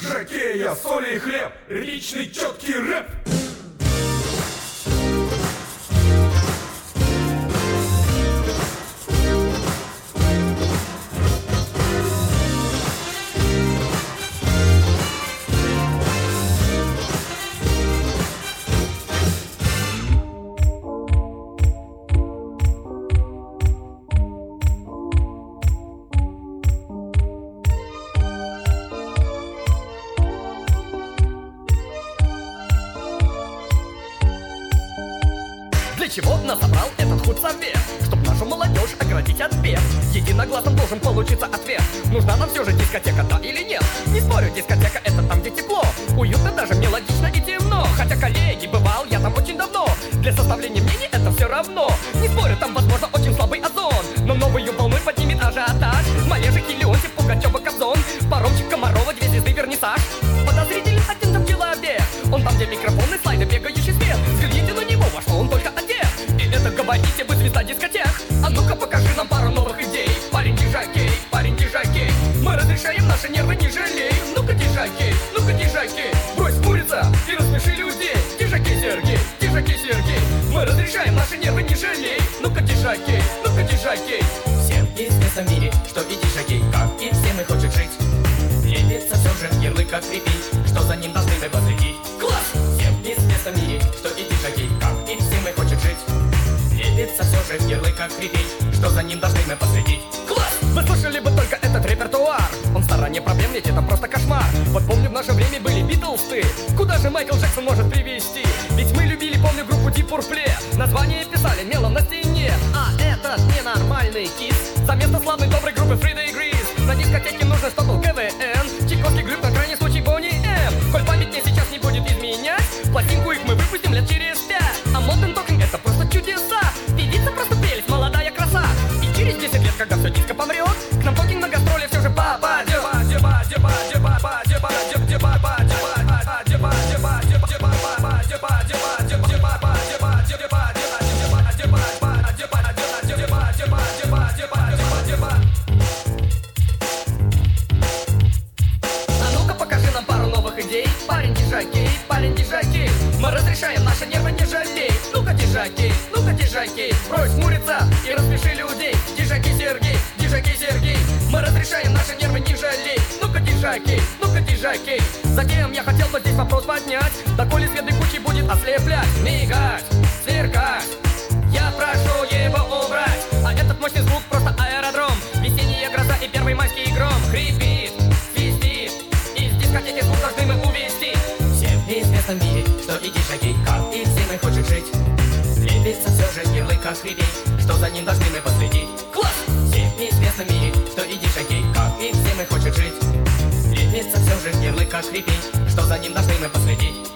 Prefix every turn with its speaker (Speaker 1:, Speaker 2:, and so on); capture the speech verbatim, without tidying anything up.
Speaker 1: жокея, соли и хлеб, ритмичный четкий рэп.
Speaker 2: Для чего нас собрал этот худсовет? Чтоб нашу молодежь оградить от бед. Единогласно должен получиться ответ. Нужна нам все же дискотека, да или нет? Не спорю, дискотека это там, где тепло, уютно, даже мелодично и темно. Хотя, коллеги, бывал я там очень давно. Для составления мнений это все равно. Не спорю, там возможно очень слабый озон, но новую волну поднимет ажиотаж. Малежик, Леонтьев, Пугачева, Кобзон, Паромчик, Комарова, две звезды, вернисаж. Подозрителен один там человек. Он там, где микрофоны, слайды, бегающий свет. Взгляните на него, во что он только одет. И это говорите вы, звезда дискотек. А ну-ка покажи нам пару новых идей. Парень дижакей, парень дижакей. Мы разрешаем наши нервы, не жалей. Ну-ка дижакей, ну-ка дижакей. Брось курица и рассмеши людей. Дижакей Сергей, дижакей Сергей. Мы разрешаем наши нервы, не жалей. Ну-ка дижакей, ну-ка дижакей.
Speaker 3: Всем известно в мире, что и дижакей, как и всем и хочет жить. Лепится все же ярлык как припить, что за ним должны мы последить.
Speaker 2: Класс!
Speaker 3: Всем известно в мире, что и дижакей, как и всем и хочет жить. Лепится все же ярлык как припить, что за ним должны мы последить.
Speaker 2: Класс! Вы слышали бы только этот репертуар. Он в стороне проблем, ведь это просто кошмар. Вот помню, в наше время были Битлз-ты. Куда же Майкл Джексон может привести? Ведь мы любили, помню, группу Deep Purple. Название писали мелом на стене. А этот ненормальный кис за место славной доброй группы Фрида и Гриз. На дискотеке нужно, чтобы был КВН, Чайковский, Глюк, на крайний случай Бонни М. Коль память мне сейчас не будет изменять, пластинку их мы выпустим лет через пять. А Modern Talking это просто чудеса. Певица просто прелесть, молодая краса. И через десять лет, когда все диско помрет, к нам Talking на гастроли все же попадет. Парень дижакей, парень дижакей. Мы разрешаем наши нервы, не жалей. Ну-ка дижакей, ну-ка дижакей. Брось хмуриться и рассмеши людей. Дижакей Сергей, дижакей Сергей. Мы разрешаем наши нервы, не жалей. Ну-ка дижакей, ну-ка дижакей. Затем я хотел бы здесь вопрос поднять. Доколе свет кучи будет ослеплять, мигать, сверкать. Я прошу его убрать. А этот мощный звук просто аэродром. Весенняя гроза и первый майский гром. Хрипит, свистит. Из дискотеки звук должны мы увести.
Speaker 3: Всем известно в мире, что и дижакей, как и всем и хочет жить. Лепится все же ярлык как припить, что за ним должны мы последить.
Speaker 2: Класс!
Speaker 3: Всем известно в мире, что и дижакей, как и всем и хочет жить. Лепится все же ярлык как припить, что за ним должны мы последить.